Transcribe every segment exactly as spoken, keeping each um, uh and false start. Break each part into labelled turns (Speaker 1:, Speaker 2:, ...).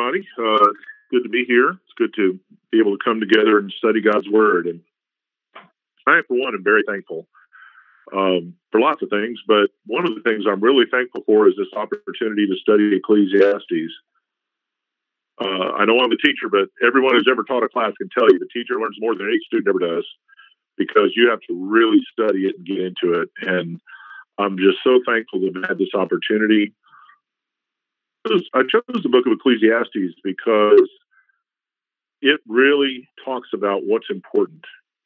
Speaker 1: everybody. Uh, good to be here. It's good to be able to come together and study God's Word. And I, for one, am very thankful um, for lots of things, but one of the things I'm really thankful for is this opportunity to study Ecclesiastes. Uh, I know I'm a teacher, but everyone who's ever taught a class can tell you the teacher learns more than any student ever does, because you have to really study it and get into it. And I'm just so thankful to have had this opportunity. I chose the book of Ecclesiastes because it really talks about what's important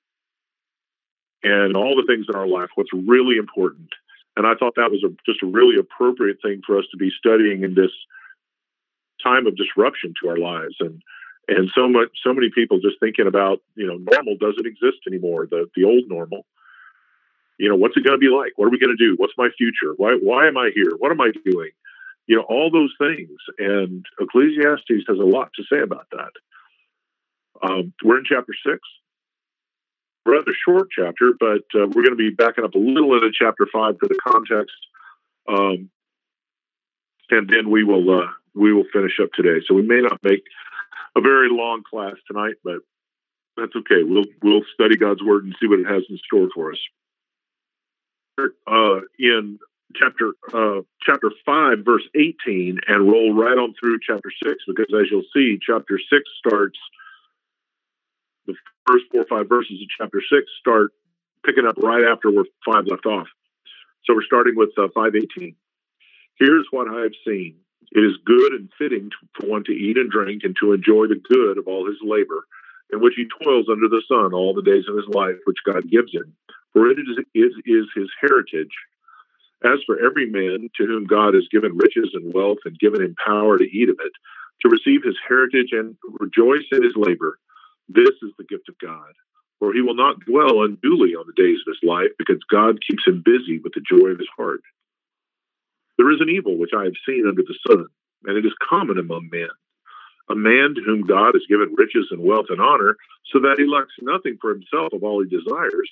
Speaker 1: and all the things in our life, what's really important. And I thought that was a, just a really appropriate thing for us to be studying in this time of disruption to our lives. And and so much, so many people just thinking about, you know, normal doesn't exist anymore, the, the old normal. You know, what's it going to be like? What are we going to do? What's my future? Why why am I here? What am I doing? You know, all those things. And Ecclesiastes has a lot to say about that. Um, we're in chapter six. Rather short chapter, but uh, we're going to be backing up a little into chapter five for the context. Um, and then we will uh, we will finish up today. So we may not make a very long class tonight, but that's okay. We'll we'll study God's Word and see what it has in store for us. Uh, in chapter uh, chapter five, verse eighteen, and roll right on through chapter six, because as you'll see, chapter six starts, the first four or five verses of chapter six start picking up right after where five left off. So we're starting with uh, five eighteen. Here's what I have seen. It is good and fitting for one to eat and drink and to enjoy the good of all his labor, in which he toils under the sun all the days of his life, which God gives him. For it is, is, is his heritage. As for every man to whom God has given riches and wealth and given him power to eat of it, to receive his heritage and rejoice in his labor, this is the gift of God. For he will not dwell unduly on the days of his life, because God keeps him busy with the joy of his heart. There is an evil which I have seen under the sun, and it is common among men. A man to whom God has given riches and wealth and honor, so that he lacks nothing for himself of all he desires.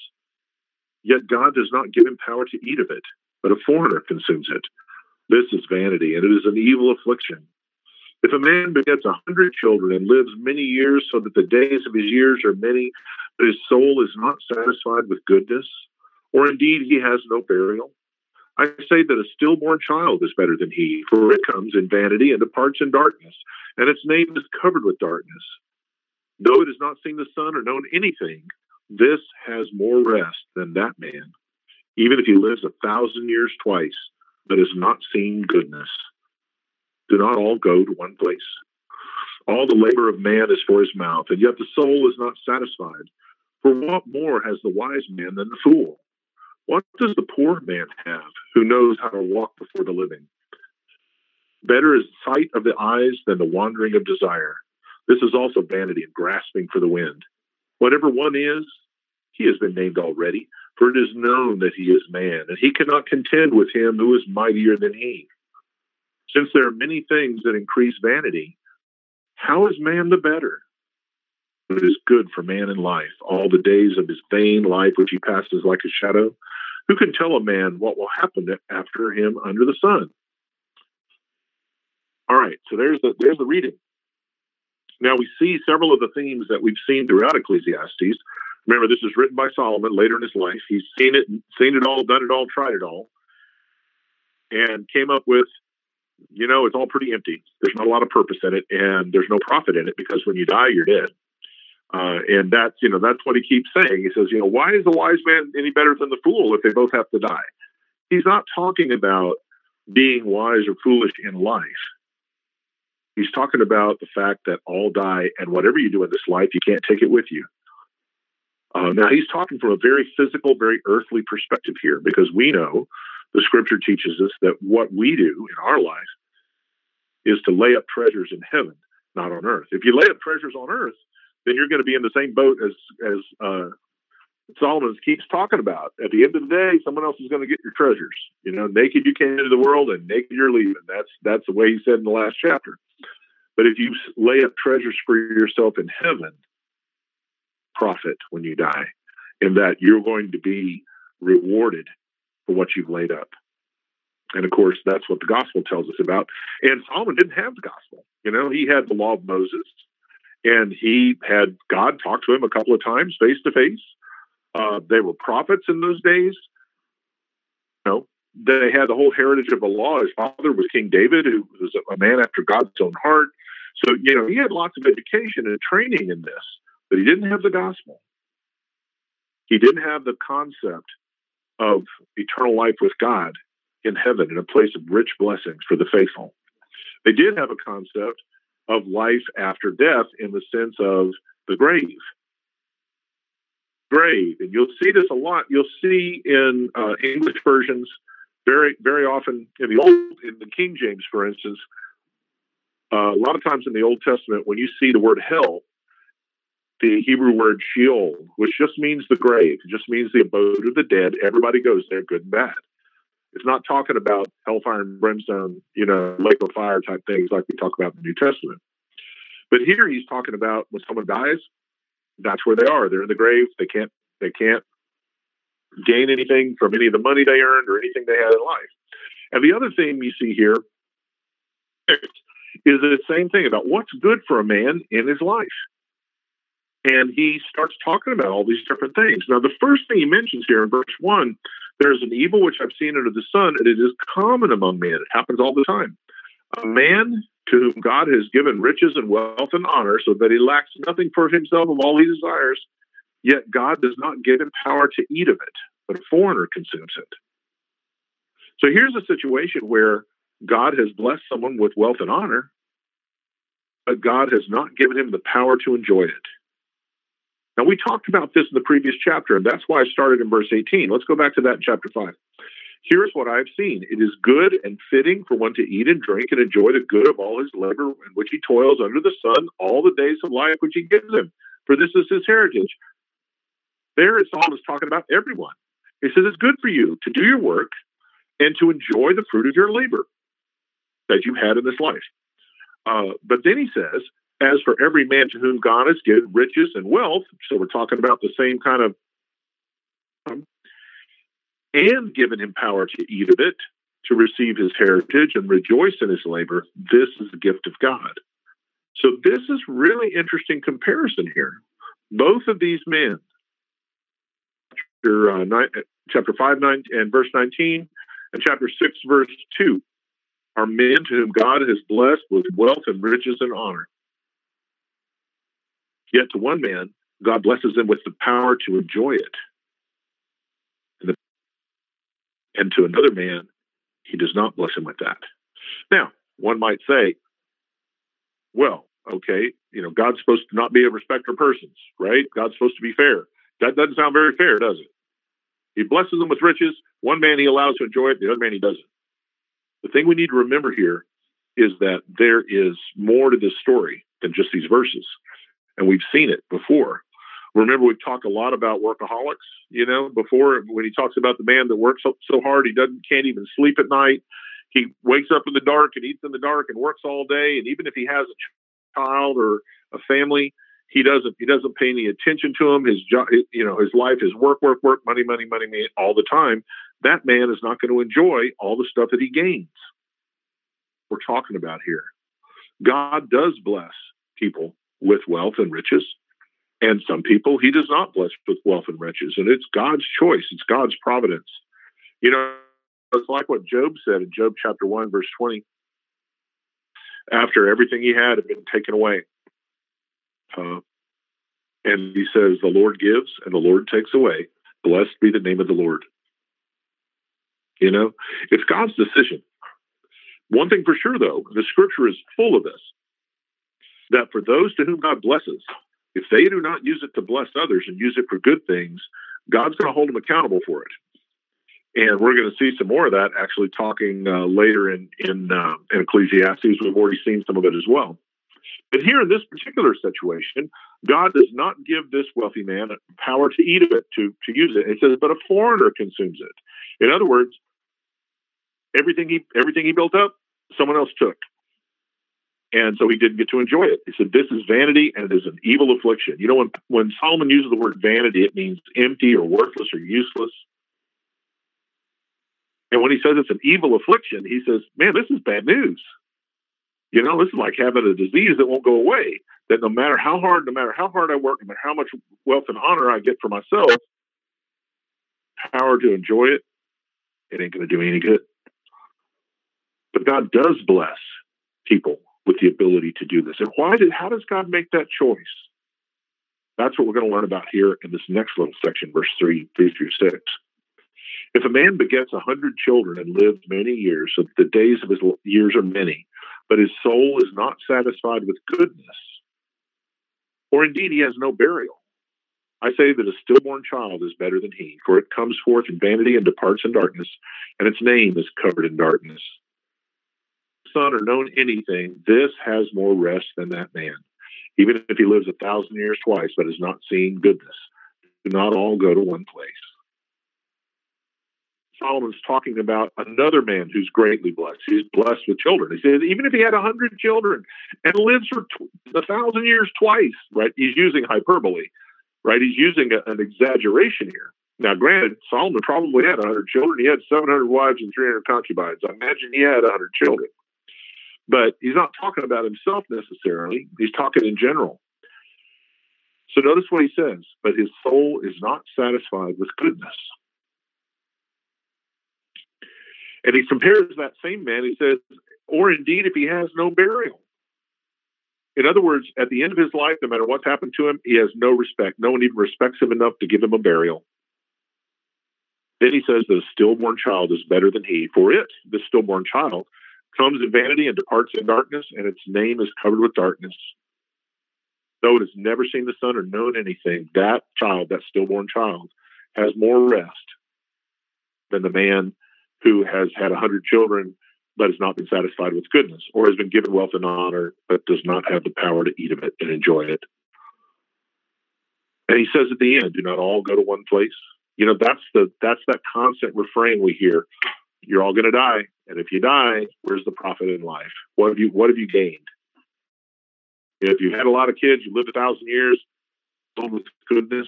Speaker 1: Yet God does not give him power to eat of it, but a foreigner consumes it. This is vanity, and it is an evil affliction. If a man begets a hundred children and lives many years, so that the days of his years are many, but his soul is not satisfied with goodness, or indeed he has no burial, I say that a stillborn child is better than he, for it comes in vanity and departs in darkness, and its name is covered with darkness. Though it has not seen the sun or known anything, this has more rest than that man, even if he lives a thousand years twice, but has not seen goodness. Do not all go to one place? All the labor of man is for his mouth, and yet the soul is not satisfied. For what more has the wise man than the fool? What does the poor man have, who knows how to walk before the living? Better is the sight of the eyes than the wandering of desire. This is also vanity and grasping for the wind. Whatever one is, he has been named already, for it is known that he is man, and he cannot contend with him who is mightier than he. Since there are many things that increase vanity, how is man the better? It is good for man in life, all the days of his vain life which he passes like a shadow. Who can tell a man what will happen after him under the sun? All right, so there's the there's the reading. Now we see several of the themes that we've seen throughout Ecclesiastes. Remember, this is written by Solomon later in his life. He's seen it, seen it all, done it all, tried it all, and came up with, you know, it's all pretty empty. There's not a lot of purpose in it, and there's no profit in it, because when you die, you're dead. Uh, and that's, you know, that's what he keeps saying. He says, you know, why is the wise man any better than the fool if they both have to die? He's not talking about being wise or foolish in life. He's talking about the fact that all die, and whatever you do in this life, you can't take it with you. Uh, now, he's talking from a very physical, very earthly perspective here, because we know the scripture teaches us that what we do in our life is to lay up treasures in heaven, not on earth. If you lay up treasures on earth, then you're going to be in the same boat as as uh, Solomon keeps talking about. At the end of the day, someone else is going to get your treasures. You know, naked you came into the world, and naked you're leaving. That's that's the way he said in the last chapter. But if you lay up treasures for yourself in heaven, profit when you die, in that you're going to be rewarded for what you've laid up. And of course, that's what the gospel tells us about. And Solomon didn't have the gospel. You know, he had the law of Moses, and he had God talk to him a couple of times face to face. Uh, they were prophets in those days. You know, they had the whole heritage of the law. His father was King David, who was a man after God's own heart. So, you know, he had lots of education and training in this, but he didn't have the gospel. He didn't have the concept of eternal life with God in heaven, in a place of rich blessings for the faithful. They did have a concept of life after death in the sense of the grave. Grave. And you'll see this a lot. You'll see in uh, English versions very, very often in the old, in the King James, for instance, uh, a lot of times in the Old Testament, when you see the word hell, the Hebrew word Sheol, which just means the grave, it just means the abode of the dead. Everybody goes there, good and bad. It's not talking about hellfire and brimstone, you know, lake of fire type things like we talk about in the New Testament. But here he's talking about when someone dies, that's where they are. They're in the grave. They can't, they can't gain anything from any of the money they earned or anything they had in life. And the other thing you see here is the same thing about what's good for a man in his life. And he starts talking about all these different things. Now, the first thing he mentions here in verse one, there's an evil which I've seen under the sun, and it is common among men. It happens all the time. A man to whom God has given riches and wealth and honor, so that he lacks nothing for himself of all he desires, yet God does not give him power to eat of it, but a foreigner consumes it. So here's a situation where God has blessed someone with wealth and honor, but God has not given him the power to enjoy it. Now, we talked about this in the previous chapter, and that's why I started in verse eighteen. Let's go back to that in chapter five. Here's what I've seen. It is good and fitting for one to eat and drink and enjoy the good of all his labor in which he toils under the sun all the days of life which he gives him, for this is his heritage. There, Psalm is talking about everyone. He says it's good for you to do your work and to enjoy the fruit of your labor that you had in this life. Uh, but then he says, as for every man to whom God has given riches and wealth, so we're talking about the same kind of, um, and given him power to eat of it, to receive his heritage and rejoice in his labor, this is the gift of God. So this is really interesting comparison here. Both of these men, chapter, uh, nine, chapter five, nine, and verse nineteen, and chapter six, verse two, are men to whom God has blessed with wealth and riches and honor. Yet to one man, God blesses him with the power to enjoy it. And, the, and to another man, he does not bless him with that. Now, one might say, well, okay, you know, God's supposed to not be a respecter of persons, right? God's supposed to be fair. That doesn't sound very fair, does it? He blesses them with riches. One man he allows to enjoy it, the other man he doesn't. The thing we need to remember here is that there is more to this story than just these verses. And we've seen it before. Remember, we've talked a lot about workaholics, you know, before, when he talks about the man that works so, so hard he doesn't can't even sleep at night. He wakes up in the dark and eats in the dark and works all day. And even if he has a child or a family, he doesn't he doesn't pay any attention to him. His job, you know, his life is work, work, work, money, money, money, money all the time. That man is not going to enjoy all the stuff that he gains. We're talking about here. God does bless people with wealth and riches, and some people he does not bless with wealth and riches, and it's God's choice. It's God's providence. You know, it's like what Job said in Job chapter one, verse twenty. After everything he had had been taken away, uh, and he says, "The Lord gives, and the Lord takes away. Blessed be the name of the Lord." You know, it's God's decision. One thing for sure, though, the Scripture is full of this. That for those to whom God blesses, if they do not use it to bless others and use it for good things, God's going to hold them accountable for it. And we're going to see some more of that actually talking uh, later in in, uh, in Ecclesiastes. We've already seen some of it as well. But here in this particular situation, God does not give this wealthy man power to eat of it, to, to use it. It says, but a foreigner consumes it. In other words, everything he everything he built up, someone else took. And so he didn't get to enjoy it. He said, this is vanity and it is an evil affliction. You know, when, when Solomon uses the word vanity, it means empty or worthless or useless. And when he says it's an evil affliction, he says, man, this is bad news. You know, this is like having a disease that won't go away, that no matter how hard, no matter how hard I work, no matter how much wealth and honor I get for myself, power to enjoy it, it ain't going to do me any good. But God does bless people with the ability to do this. And why did, how does God make that choice? That's what we're going to learn about here in this next little section, verse three, three through six. If a man begets a hundred children and lives many years, so that the days of his years are many, but his soul is not satisfied with goodness, or indeed he has no burial, I say that a stillborn child is better than he, for it comes forth in vanity and departs in darkness, and its name is covered in darkness. Son or known anything, this has more rest than that man, even if he lives a thousand years twice, but has not seen goodness. Do not all go to one place. Solomon's talking about another man who's greatly blessed. He's blessed with children. He says, even if he had a hundred children and lives for tw- a thousand years twice, right? He's using hyperbole, right? He's using a, an exaggeration here. Now, granted, Solomon probably had a hundred children. He had seven hundred wives and three hundred concubines. I imagine he had a hundred children. But he's not talking about himself necessarily. He's talking in general. So notice what he says, but his soul is not satisfied with goodness. And he compares that same man, he says, or indeed if he has no burial. In other words, at the end of his life, no matter what's happened to him, he has no respect. No one even respects him enough to give him a burial. Then he says that a stillborn child is better than he, for it, the stillborn child, comes in vanity and departs in darkness, and its name is covered with darkness. Though it has never seen the sun or known anything, that child, that stillborn child, has more rest than the man who has had a hundred children but has not been satisfied with goodness, or has been given wealth and honor but does not have the power to eat of it and enjoy it. And he says at the end, do not all go to one place. You know, that's the that's that constant refrain we hear. You're all going to die, and if you die, where's the profit in life? What have you What have you gained? If you had a lot of kids, you lived a thousand years, filled with goodness,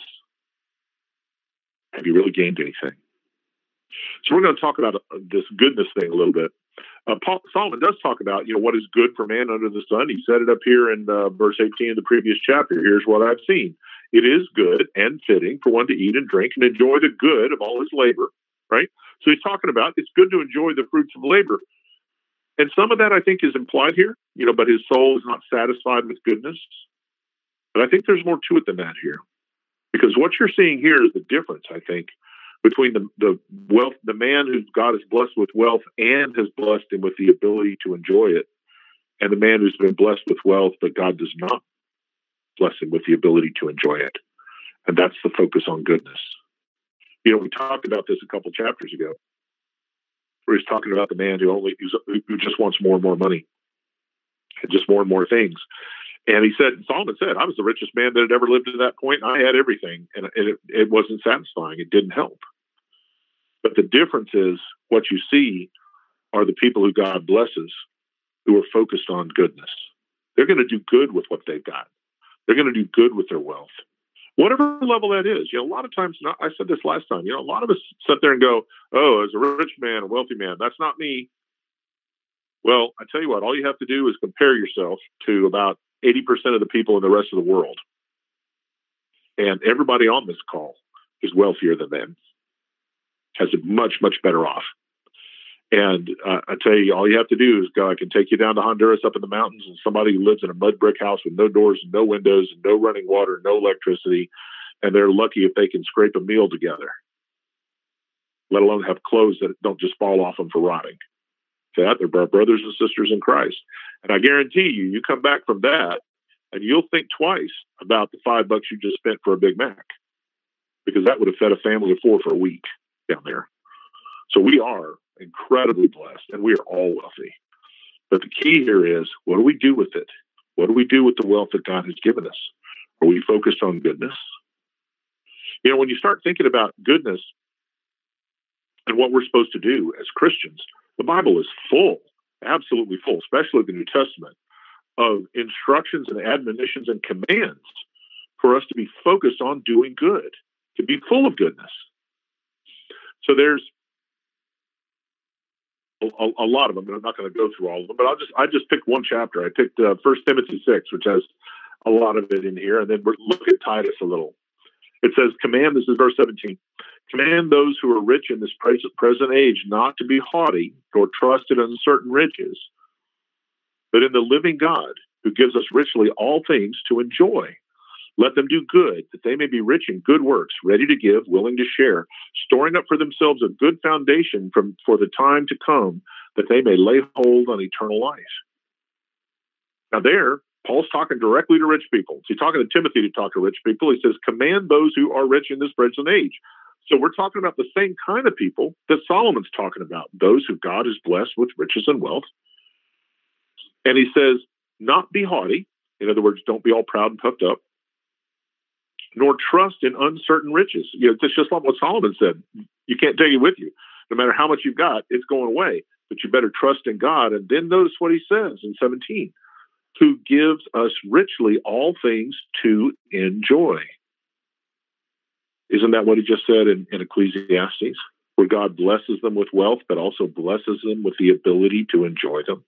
Speaker 1: have you really gained anything? So we're going to talk about this goodness thing a little bit. Uh, Paul, Solomon does talk about, you know, what is good for man under the sun. He said it up here in uh, verse eighteen of the previous chapter. Here's what I've seen. It is good and fitting for one to eat and drink and enjoy the good of all his labor, right? So he's talking about it's good to enjoy the fruits of labor. And some of that, I think, is implied here, you know, but his soul is not satisfied with goodness. But I think there's more to it than that here. Because what you're seeing here is the difference, I think, between the, the wealth, the man who God has blessed with wealth and has blessed him with the ability to enjoy it, and the man who's been blessed with wealth, but God does not bless him with the ability to enjoy it. And that's the focus on goodness. You know, we talked about this a couple chapters ago, where he's talking about the man who only who just wants more and more money, and just more and more things. And he said, Solomon said, I was the richest man that had ever lived to that point. I had everything, and it, it wasn't satisfying. It didn't help. But the difference is what you see are the people who God blesses who are focused on goodness. They're going to do good with what they've got. They're going to do good with their wealth. Whatever level that is. You know, a lot of times, not, I said this last time, you know, a lot of us sit there and go, oh, as a rich man, a wealthy man, that's not me. Well, I tell you what, all you have to do is compare yourself to about eighty percent of the people in the rest of the world. And everybody on this call is wealthier than them, has it much, much better off. And uh, I tell you, all you have to do is go, I can take you down to Honduras up in the mountains, and somebody who lives in a mud brick house with no doors and no windows and no running water, no electricity, and they're lucky if they can scrape a meal together, let alone have clothes that don't just fall off them for rotting. That they're brothers and sisters in Christ. And I guarantee you, you come back from that and you'll think twice about the five bucks you just spent for a Big Mac, because that would have fed a family of four for a week down there. So we are incredibly blessed, and we are all wealthy. But the key here is, what do we do with it? What do we do with the wealth that God has given us? Are we focused on goodness? You know, when you start thinking about goodness and what we're supposed to do as Christians, the Bible is full, absolutely full, especially the New Testament, of instructions and admonitions and commands for us to be focused on doing good, to be full of goodness. So there's a, a lot of them, and I'm not going to go through all of them, but I'll just I just picked one chapter. I picked uh, First Timothy six, which has a lot of it in here, and then we're look at Titus a little. It says, "Command." This is verse seventeen. "Command those who are rich in this present present age not to be haughty, nor trust in uncertain riches, but in the living God, who gives us richly all things to enjoy. Let them do good, that they may be rich in good works, ready to give, willing to share, storing up for themselves a good foundation from, for the time to come, that they may lay hold on eternal life." Now there, Paul's talking directly to rich people. He's talking to Timothy to talk to rich people. He says, "Command those who are rich in this present age." So we're talking about the same kind of people that Solomon's talking about, those who God has blessed with riches and wealth. And he says, "Not be haughty." In other words, don't be all proud and puffed up. "Nor trust in uncertain riches." You know, it's just like what Solomon said. You can't take it with you. No matter how much you've got, it's going away. But you better trust in God. And then notice what he says in seventeen. "Who gives us richly all things to enjoy." Isn't that what he just said in, in Ecclesiastes? Where God blesses them with wealth, but also blesses them with the ability to enjoy them.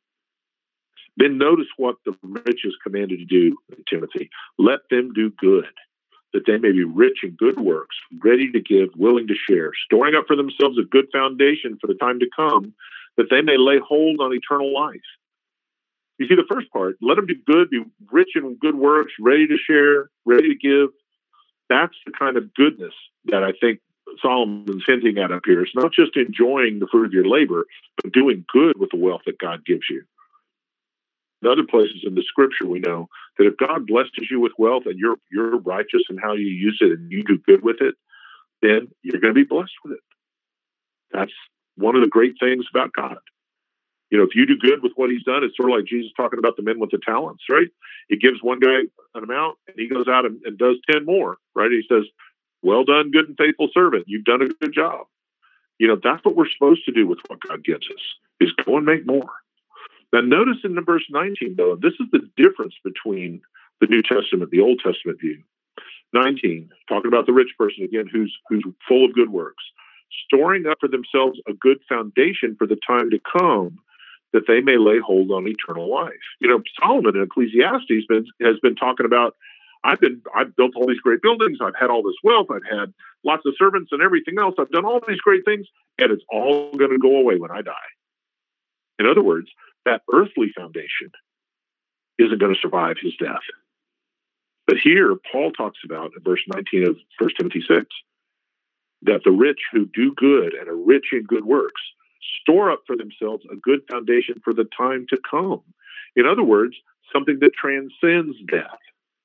Speaker 1: Then notice what the rich is commanded to do, Timothy. "Let them do good, that they may be rich in good works, ready to give, willing to share, storing up for themselves a good foundation for the time to come, that they may lay hold on eternal life." You see the first part, let them do good, be rich in good works, ready to share, ready to give. That's the kind of goodness that I think Solomon's hinting at up here. It's not just enjoying the fruit of your labor, but doing good with the wealth that God gives you. In other places in the scripture, we know that if God blesses you with wealth and you're you're righteous in how you use it and you do good with it, then you're going to be blessed with it. That's one of the great things about God. You know, if you do good with what he's done, it's sort of like Jesus talking about the men with the talents, right? He gives one guy an amount and he goes out and, and does ten more, right? He says, "Well done, good and faithful servant. You've done a good job." You know, that's what we're supposed to do with what God gives us, is go and make more. Now, notice in verse nineteen, though, this is the difference between the New Testament, the Old Testament view. nineteen, talking about the rich person again, who's who's full of good works, storing up for themselves a good foundation for the time to come, that they may lay hold on eternal life. You know, Solomon in Ecclesiastes been, has been talking about, I've been, I've built all these great buildings, I've had all this wealth, I've had lots of servants and everything else, I've done all these great things, and it's all going to go away when I die. In other words, that earthly foundation isn't going to survive his death. But here, Paul talks about in verse nineteen of First Timothy six, that the rich who do good and are rich in good works store up for themselves a good foundation for the time to come. In other words, something that transcends death.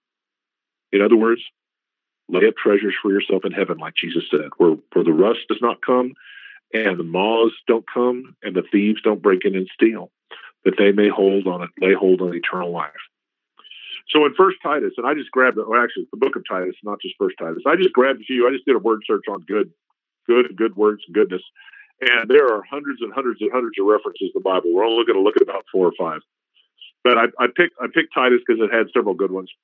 Speaker 1: In other words, lay up treasures for yourself in heaven, like Jesus said, where, where the rust does not come, and the moths don't come, and the thieves don't break in and steal, that they may hold on it, lay hold on eternal life. So in First Titus, and I just grabbed it, well, actually, the book of Titus, not just First Titus. I just grabbed a few. I just did a word search on good, good and good words and goodness. And there are hundreds and hundreds and hundreds of references to the Bible. We're only going to look at about four or five. But I, I picked I picked Titus because it had several good ones.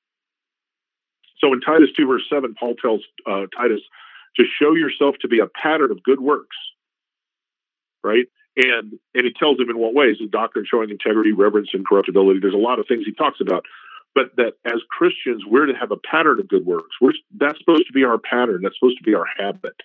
Speaker 1: So in Titus two, verse seven, Paul tells uh, Titus to show yourself to be a pattern of good works, right? And and he tells him in what ways: the doctrine showing integrity, reverence, and corruptibility. There's a lot of things he talks about. But that as Christians, we're to have a pattern of good works. We're, that's supposed to be our pattern. That's supposed to be our habit.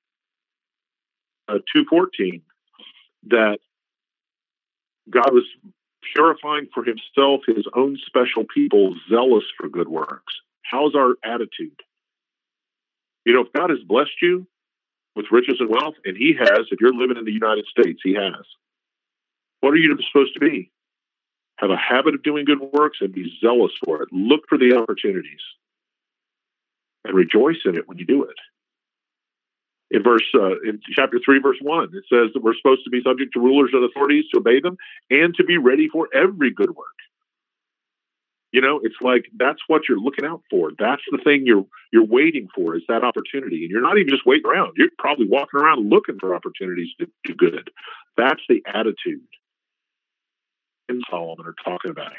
Speaker 1: Uh, two fourteen, that God was purifying for himself his own special people, zealous for good works. How's our attitude? You know, if God has blessed you with riches and wealth, and he has, if you're living in the United States, he has, what are you supposed to be? Have a habit of doing good works and be zealous for it. Look for the opportunities and rejoice in it when you do it. In verse, uh, in chapter three, verse one, it says that we're supposed to be subject to rulers and authorities, to obey them, and to be ready for every good work. You know, it's like that's what you're looking out for. That's the thing you're you're waiting for, is that opportunity. And you're not even just waiting around. You're probably walking around looking for opportunities to do good. That's the attitude in Solomon are talking about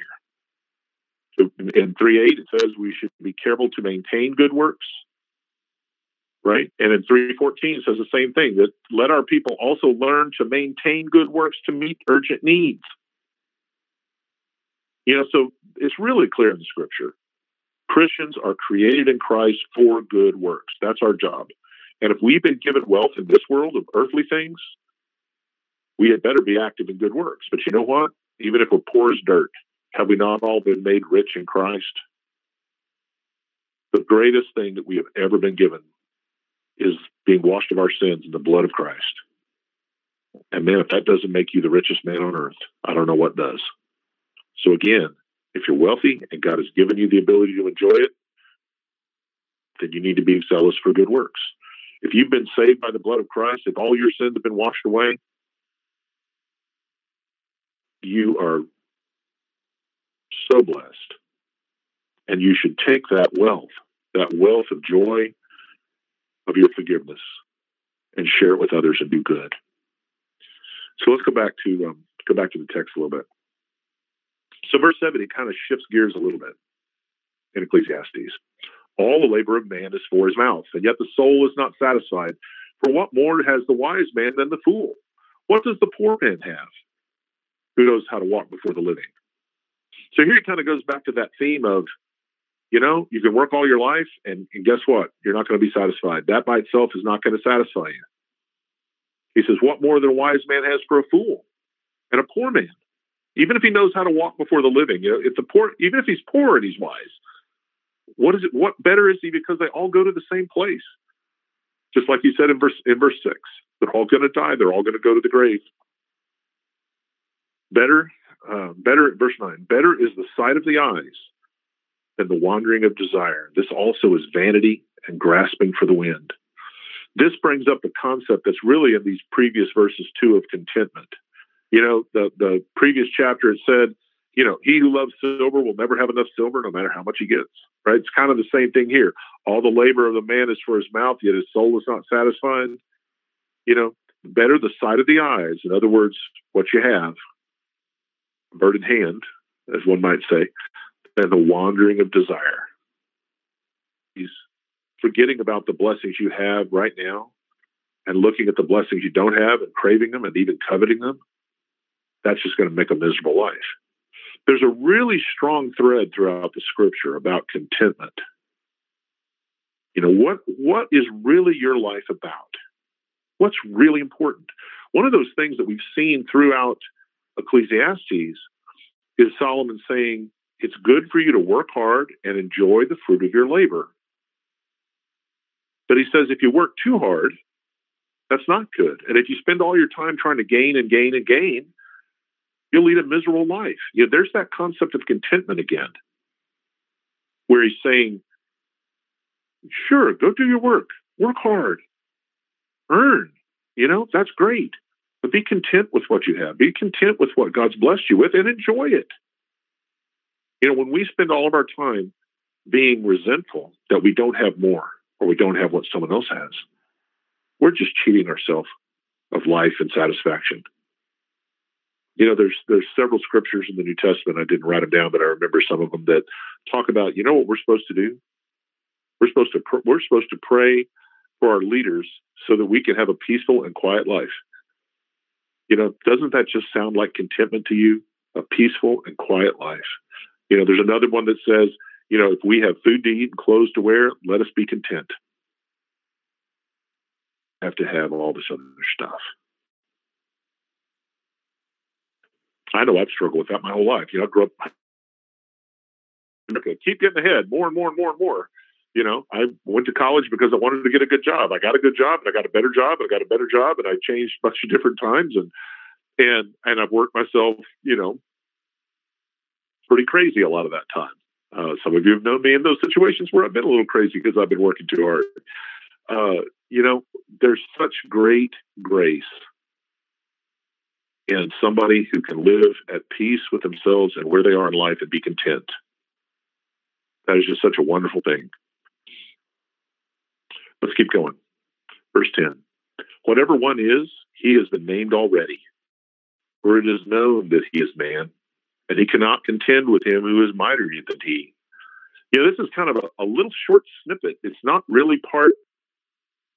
Speaker 1: here. So in three eight, it says we should be careful to maintain good works. right? And in three fourteen says the same thing, that let our people also learn to maintain good works to meet urgent needs. You know, so it's really clear in the scripture. Christians are created in Christ for good works. That's our job. And if we've been given wealth in this world of earthly things, we had better be active in good works. But you know what? Even if we're poor as dirt, have we not all been made rich in Christ? The greatest thing that we have ever been given is being washed of our sins in the blood of Christ. And man, if that doesn't make you the richest man on earth, I don't know what does. So again, if you're wealthy and God has given you the ability to enjoy it, then you need to be zealous for good works. If you've been saved by the blood of Christ, if all your sins have been washed away, you are so blessed. And you should take that wealth, that wealth of joy, of your forgiveness, and share it with others and do good. So let's go back to um, go back to the text a little bit. So verse seven, it kind of shifts gears a little bit in Ecclesiastes. All the labor of man is for his mouth, and yet the soul is not satisfied. For what more has the wise man than the fool? What does the poor man have, who knows how to walk before the living? So here it kind of goes back to that theme of, you know, you can work all your life, and, and guess what? You're not going to be satisfied. That by itself is not going to satisfy you. He says, what more than a wise man has for a fool and a poor man? Even if he knows how to walk before the living, you know, if the poor, even if he's poor and he's wise, what is it? What better is he? Because they all go to the same place. Just like you said in verse in verse six, they're all going to die. They're all going to go to the grave. Better, uh, better. Verse nine. Better is the sight of the eyes than the wandering of desire. This also is vanity and grasping for the wind. This brings up the concept that's really in these previous verses too of contentment. You know, the the previous chapter it said, you know, he who loves silver will never have enough silver, no matter how much he gets. Right? It's kind of the same thing here. All the labor of the man is for his mouth, yet his soul is not satisfied. You know, better the sight of the eyes. In other words, what you have, a bird in hand, as one might say, than the wandering of desire. He's forgetting about the blessings you have right now and looking at the blessings you don't have and craving them and even coveting them. That's just going to make a miserable life. There's a really strong thread throughout the scripture about contentment. You know, what what is really your life about? What's really important? One of those things that we've seen throughout Ecclesiastes is Solomon saying, it's good for you to work hard and enjoy the fruit of your labor. But he says, if you work too hard, that's not good. And if you spend all your time trying to gain and gain and gain, you'll lead a miserable life. You know, there's that concept of contentment again, where he's saying, sure, go do your work, work hard, earn, you know, that's great. But be content with what you have. Be content with what God's blessed you with and enjoy it. You know, when we spend all of our time being resentful that we don't have more or we don't have what someone else has, we're just cheating ourselves of life and satisfaction. You know, there's there's several scriptures in the New Testament. I didn't write them down, but I remember some of them that talk about, you know what we're supposed to do? We're supposed to pr- we're supposed to pray for our leaders so that we can have a peaceful and quiet life. You know, doesn't that just sound like contentment to you? A peaceful and quiet life. You know, there's another one that says, you know, if we have food to eat and clothes to wear, let us be content. Have to have all this other stuff. I know I've struggled with that my whole life. You know, I grew up, okay, keep getting ahead, more and more and more and more. You know, I went to college because I wanted to get a good job. I got a good job, and I got a better job, and I got a better job, and I changed a bunch of different times, and and and I've worked myself, you know, pretty crazy a lot of that time. Uh, some of you have known me in those situations where I've been a little crazy because I've been working too hard. Uh, you know, there's such great grace in somebody who can live at peace with themselves and where they are in life and be content. That is just such a wonderful thing. Let's keep going. Verse ten. Whatever one is, he has been named already, for it is known that he is man, and he cannot contend with him who is mightier than he. You know, this is kind of a, a little short snippet. It's not really part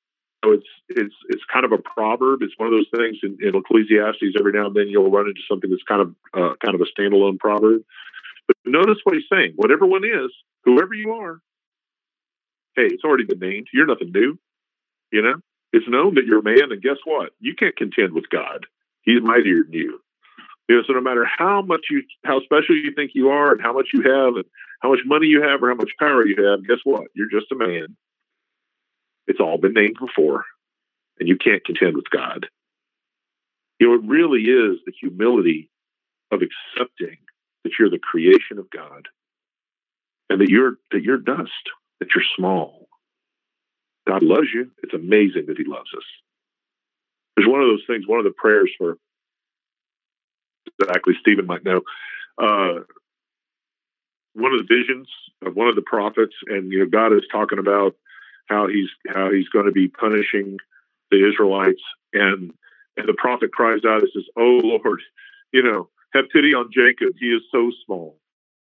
Speaker 1: it's it's it's kind of a proverb. It's one of those things in, in Ecclesiastes. Every now and then you'll run into something that's kind of uh, kind of a standalone proverb. But notice what he's saying. Whatever one is, whoever you are, hey, it's already been named. You're nothing new. You know, it's known that you're a man, and guess what? You can't contend with God. He's mightier than you. You know, so no matter how much you, how special you think you are, and how much you have, and how much money you have, or how much power you have, guess what? You're just a man. It's all been named before, and you can't contend with God. You know, it really is the humility of accepting that you're the creation of God, and that you're that you're dust, that you're small. God loves you. It's amazing that He loves us. There's one of those things. One of the prayers for exactly Stephen might know. Uh, one of the visions of one of the prophets, and you know, God is talking about how he's how he's going to be punishing the Israelites, and and the prophet cries out and says, "Oh Lord, you know, have pity on Jacob. He is so small."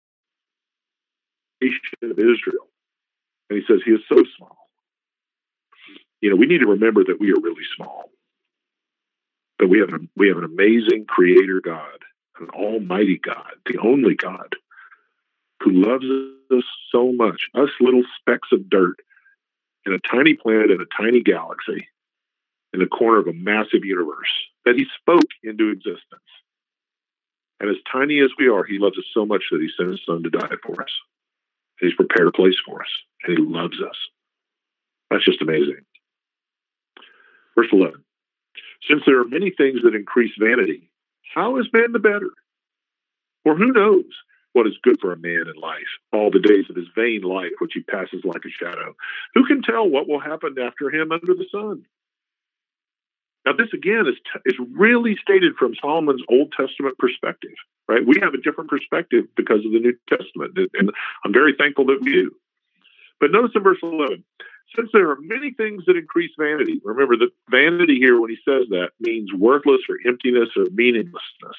Speaker 1: Nation of Israel, and he says he is so small. You know, we need to remember that we are really small. That we have an, we have an amazing Creator God, an Almighty God, the only God, who loves us so much. Us little specks of dirt in a tiny planet in a tiny galaxy in the corner of a massive universe that He spoke into existence. And as tiny as we are, He loves us so much that He sent His Son to die for us. And He's prepared a place for us, and He loves us. That's just amazing. Verse eleven. Since there are many things that increase vanity, how is man the better? For who knows what is good for a man in life, all the days of his vain life, which he passes like a shadow? Who can tell what will happen after him under the sun? Now, this again is t- is really stated from Solomon's Old Testament perspective, right? We have a different perspective because of the New Testament, and I'm very thankful that we do. But notice in verse eleven, since there are many things that increase vanity, remember that vanity here, when he says that, means worthless or emptiness or meaninglessness.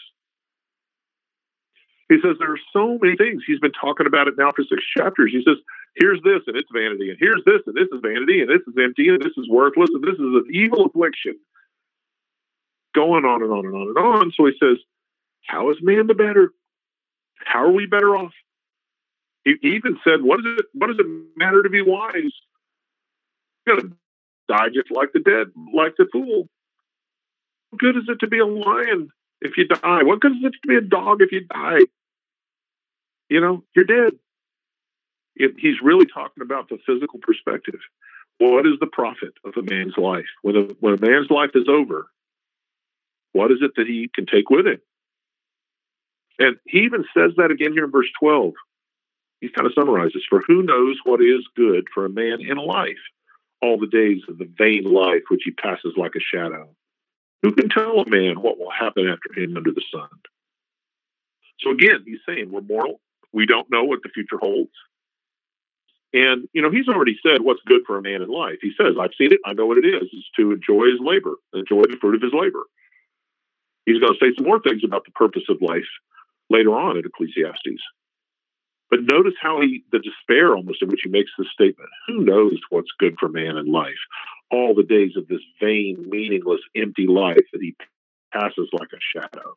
Speaker 1: He says there are so many things. He's been talking about it now for six chapters. He says, here's this, and it's vanity, and here's this, and this is vanity, and this is empty, and this is worthless, and this is an evil affliction. Going on and on and on and on. So he says, how is man the better? How are we better off? He even said, what, is it, what does it matter to be wise? You're going to die just like the dead, like the fool. What good is it to be a lion if you die? What good is it to be a dog if you die? You know, you're dead. It, he's really talking about the physical perspective. What is the profit of a man's life? When a, when a man's life is over, what is it that he can take with him? And he even says that again here in verse twelve. He kind of summarizes, for who knows what is good for a man in life, all the days of the vain life which he passes like a shadow. Who can tell a man what will happen after him under the sun? So again, he's saying we're mortal. We don't know what the future holds. And, you know, he's already said what's good for a man in life. He says, I've seen it. I know what it is. It's to enjoy his labor, enjoy the fruit of his labor. He's going to say some more things about the purpose of life later on in Ecclesiastes. But notice how he, the despair almost in which he makes this statement. Who knows what's good for man in life? All the days of this vain, meaningless, empty life that he passes like a shadow.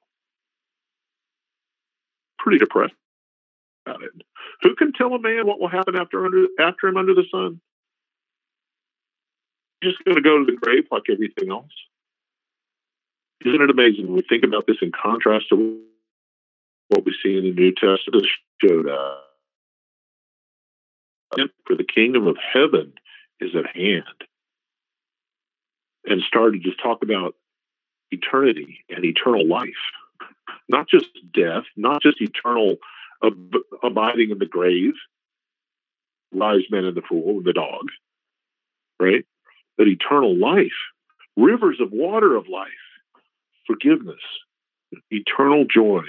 Speaker 1: Pretty depressed about it. Who can tell a man what will happen after under after him under the sun? He's just going to go to the grave like everything else. Isn't it amazing when we think about this in contrast to what we see in the New Testament? Showed up. For the kingdom of heaven is at hand. And started to talk about eternity and eternal life. Not just death, not just eternal ab- abiding in the grave, wise men and the fool and the dog, right? But eternal life, rivers of water of life, forgiveness, eternal joy,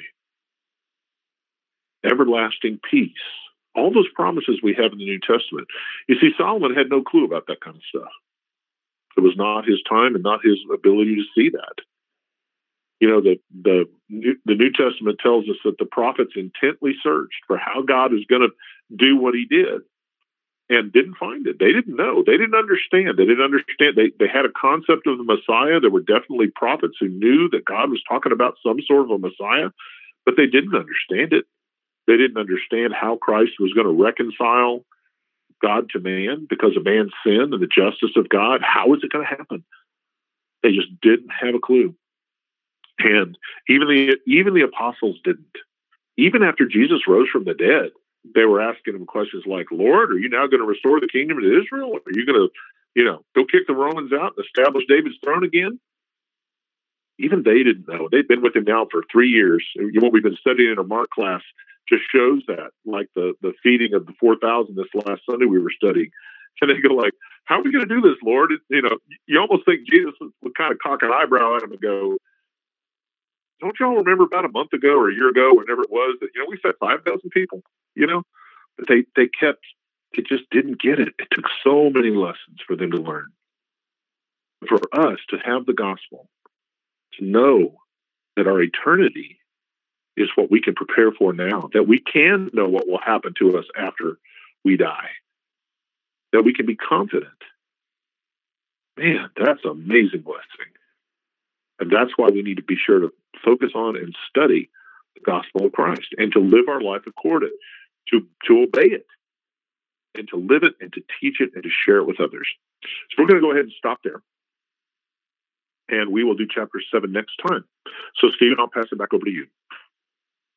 Speaker 1: everlasting peace. All those promises we have in the New Testament. You see, Solomon had no clue about that kind of stuff. It was not his time and not his ability to see that. You know, the the the New Testament tells us that the prophets intently searched for how God is going to do what he did. and didn't find it. They didn't know. They didn't understand. They didn't understand. They, they had a concept of the Messiah. There were definitely prophets who knew that God was talking about some sort of a Messiah, but they didn't understand it. They didn't understand how Christ was going to reconcile God to man because of man's sin and the justice of God. How was it going to happen? They just didn't have a clue. And even the even the apostles didn't. Even after Jesus rose from the dead, they were asking him questions like, Lord, are you now going to restore the kingdom to Israel? Are you going to, you know, go kick the Romans out and establish David's throne again? Even they didn't know. They've been with him now for three years. What we've been studying in a Mark class just shows that, like the, the feeding of the four thousand this last Sunday we were studying. And they go like, how are we going to do this, Lord? You know, you almost think Jesus would kind of cock an eyebrow at him and go, don't y'all remember about a month ago or a year ago, whenever it was, that, you know, we fed five thousand people, you know? But they, they kept, it just didn't get it. It took so many lessons for them to learn. For us to have the gospel, to know that our eternity is what we can prepare for now, that we can know what will happen to us after we die, that we can be confident. Man, that's an amazing blessing. And that's why we need to be sure to focus on and study the gospel of Christ and to live our life according to, to obey it and to live it and to teach it and to share it with others. So we're going to go ahead and stop there. And we will do chapter seven next time. So, Stephen, I'll pass it back over to you.